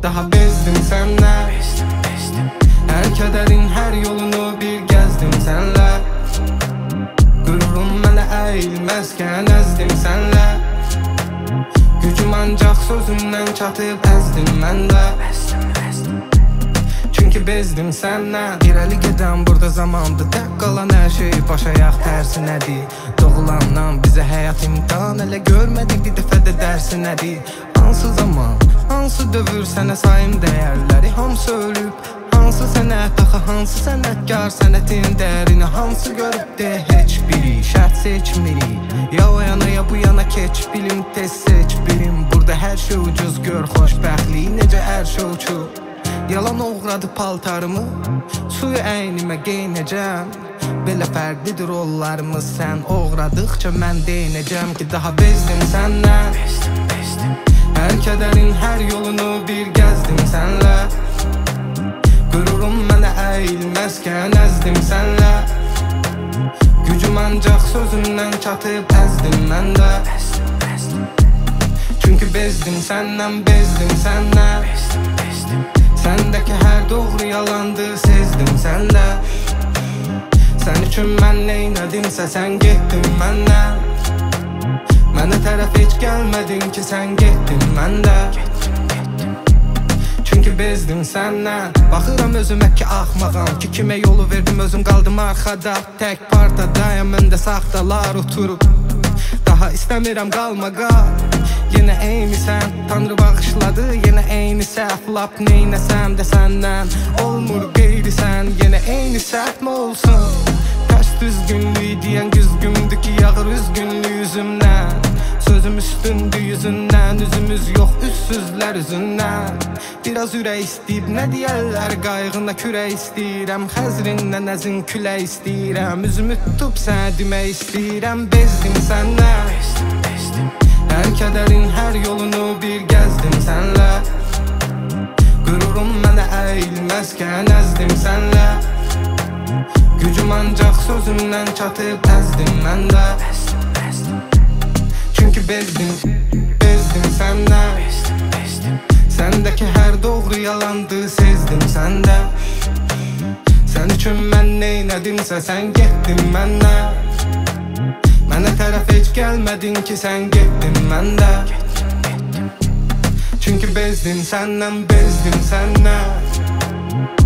daha bezdim səndən. Hər kədərin hər yolunu bir gəzdim sənlə. Qürurum mənə əyilməzkən əzdim sənlə. Gücüm ancaq sözündən çatıb əzdim məndə. Çünki bezdim səndən. İrəli gedən burada zamandır, tək qalan hər şey baş ayaq tərsi nədir? Doğulandan bizə həyat imtihan, elə görmədik bir dəfə də dərsi nədir? Hansı zaman, hansı dövr sənə sayım dəyərləri hamısı ölüb? Hansı sənət axı, hansı sənətkar sənətin dərini hansı görüb de heç biri şərt seçmirik. Ya o yana ya bu yana keç bilim, tez seç birim. Burada hər şey ucuz gör xoşbəxtlik necə hər şey uçub. Yalan uğradı paltarımı, suyu əynimə geynəcəm. Belə fərqlidir rollarımız, sən uğradıqca mən deyinəcəm ki daha bezdim səndən. Hər kədərin hər yolunu bir gəzdim sənlə. Qürurum mənə əyilməzkən əzdim sənlə. Gücüm ancaq sözündən çatıb əzdim məndə. Çünki bezdim səndən, bezdim səndən. Səndəki hər doğru yalandı, sezdim səndə. Sən üçün mən neynədimsə sən getdin məndən. Mənə tərəf heç gəlmədin ki sən getdin məndə. Çünki bezdim səndən. Baxıram özümə ki axmağam ki kimə yolu verdim özüm qaldım arxada. Tək partadayım məndə saxtalar oturub. Daha istəmirəm qalmağa. Yenə eynisən, Tanrı bağışladı. Yenə eyni səhv, lap neynəsəm də səndən olmur qeyrisən. Yenə eyni səhvmə olsun. Tərs düzgünlük deyən güzgümdür ki yağır üzgünlük üzümdən. Sözüm üstündür yüzündən, üzümüz yox üssüzlər üzündən. Biraz ürək istəyib nə deyərlər, qayğına kürək istəyirəm. Xəzrindən əzin külək istəyirəm. Üzümü tutub sənə demək istəyirəm. Bezdim səndən. Hər kədərin hər yolunu bir gəzdim sənlə. Qürurum mənə əyilməzkən əzdim sənlə. Gücüm ancaq sözündən çatıb əzdim məndə. Çünki bezdim, bezdim səndən. Səndəki hər doğru yalandı, sezdim səndə. Sən üçün mən neynədimsə sən getdin məndən. Mənə tərəf heç gəlmədin ki sən getdin məndə. Çünki bezdim səndən, bezdim səndən.